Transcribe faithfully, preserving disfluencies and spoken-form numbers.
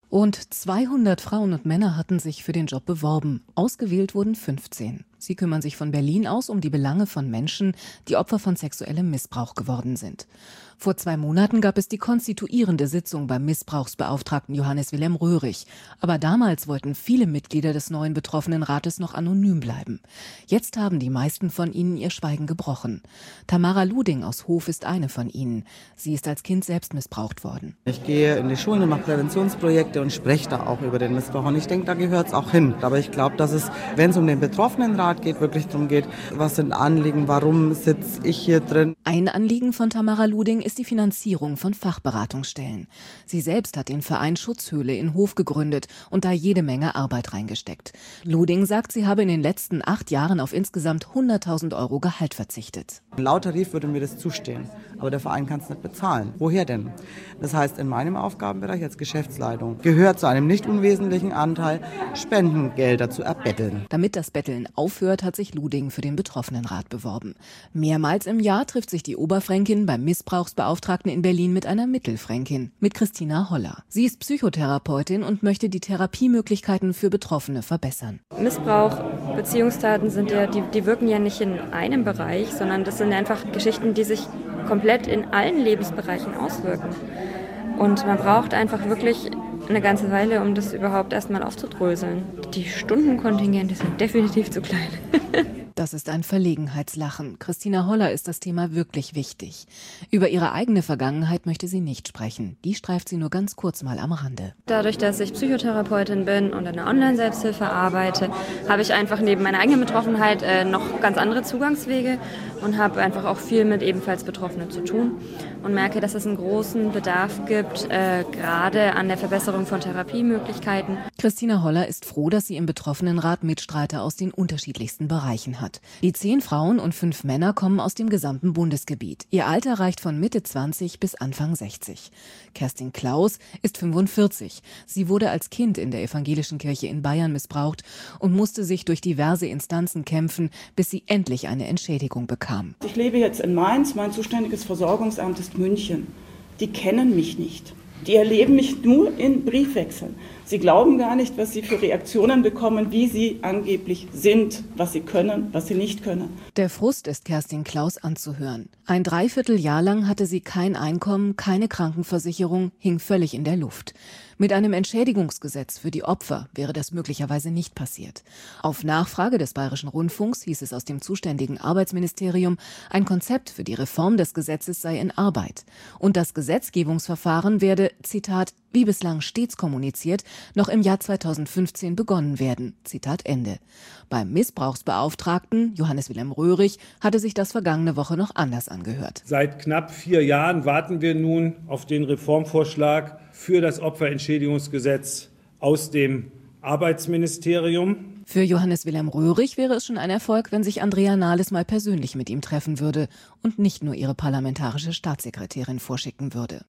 Rund zweihundert Frauen und Männer hatten sich für den Job beworben. Ausgewählt wurden fünfzehn. Sie kümmern sich von Berlin aus um die Belange von Menschen, die Opfer von sexuellem Missbrauch geworden sind. Vor zwei Monaten gab es die konstituierende Sitzung beim Missbrauchsbeauftragten Johannes Wilhelm Röhrig. Aber damals wollten viele Mitglieder des neuen Betroffenenrates noch anonym bleiben. Jetzt haben die meisten von ihnen ihr Schweigen gebrochen. Tamara Luding aus Hof ist eine von ihnen. Sie ist als Kind selbst missbraucht worden. Ich gehe in die Schulen und mache Präventionsprojekte und spreche da auch über den Missbrauch. Und ich denke, da gehört es auch hin. Aber ich glaube, dass es, wenn es um den Betroffenenrat geht, wirklich darum geht, was sind Anliegen, warum sitze ich hier drin. Ein Anliegen von Tamara Luding ist die Finanzierung von Fachberatungsstellen. Sie selbst hat den Verein Schutzhöhle in Hof gegründet und da jede Menge Arbeit reingesteckt. Luding sagt, sie habe in den letzten acht Jahren auf insgesamt hunderttausend Euro Gehalt verzichtet. Laut Tarif würde mir das zustehen, aber der Verein kann es nicht bezahlen. Woher denn? Das heißt, in meinem Aufgabenbereich als Geschäftsleitung gehört zu einem nicht unwesentlichen Anteil, Spendengelder zu erbetteln. Damit das Betteln aufhört, hat sich Luding für den Betroffenenrat beworben. Mehrmals im Jahr trifft sich die Oberfränkin beim Missbrauchsbeauftragten in Berlin mit einer Mittelfränkin, mit Christina Holler. Sie ist Psychotherapeutin und möchte die Therapiemöglichkeiten für Betroffene verbessern. Missbrauch, Beziehungstaten sind ja, die, die wirken ja nicht in einem Bereich, sondern das sind einfach Geschichten, die sich komplett in allen Lebensbereichen auswirken. Und man braucht einfach wirklich eine ganze Weile, um das überhaupt erstmal aufzudröseln. Die Stundenkontingente sind definitiv zu klein. Das ist ein Verlegenheitslachen. Christina Holler ist das Thema wirklich wichtig. Über ihre eigene Vergangenheit möchte sie nicht sprechen. Die streift sie nur ganz kurz mal am Rande. Dadurch, dass ich Psychotherapeutin bin und in der Online-Selbsthilfe arbeite, habe ich einfach neben meiner eigenen Betroffenheit äh, noch ganz andere Zugangswege und habe einfach auch viel mit ebenfalls Betroffenen zu tun und merke, dass es einen großen Bedarf gibt, äh, gerade an der Verbesserung von Therapiemöglichkeiten. Christina Holler ist froh, dass sie im Betroffenenrat Mitstreiter aus den unterschiedlichsten Bereichen hat. Die zehn Frauen und fünf Männer kommen aus dem gesamten Bundesgebiet. Ihr Alter reicht von Mitte zwanzig bis Anfang sechzig. Kerstin Klaus ist fünfundvierzig. Sie wurde als Kind in der evangelischen Kirche in Bayern missbraucht und musste sich durch diverse Instanzen kämpfen, bis sie endlich eine Entschädigung bekam. Ich lebe jetzt in Mainz, mein zuständiges Versorgungsamt ist München. Die kennen mich nicht. Die erleben mich nur in Briefwechseln. Sie glauben gar nicht, was sie für Reaktionen bekommen, wie sie angeblich sind, was sie können, was sie nicht können. Der Frust ist Kerstin Klaus anzuhören. Ein Dreivierteljahr lang hatte sie kein Einkommen, keine Krankenversicherung, hing völlig in der Luft. Mit einem Entschädigungsgesetz für die Opfer wäre das möglicherweise nicht passiert. Auf Nachfrage des Bayerischen Rundfunks hieß es aus dem zuständigen Arbeitsministerium, ein Konzept für die Reform des Gesetzes sei in Arbeit. Und das Gesetzgebungsverfahren werde, Zitat, wie bislang stets kommuniziert, noch im Jahr zweitausendfünfzehn begonnen werden. Zitat Ende. Beim Missbrauchsbeauftragten Johannes Wilhelm Röhrig hatte sich das vergangene Woche noch anders angehört. Seit knapp vier Jahren warten wir nun auf den Reformvorschlag für das Opferentschädigungsgesetz aus dem Arbeitsministerium. Für Johannes Wilhelm Röhrig wäre es schon ein Erfolg, wenn sich Andrea Nahles mal persönlich mit ihm treffen würde und nicht nur ihre parlamentarische Staatssekretärin vorschicken würde.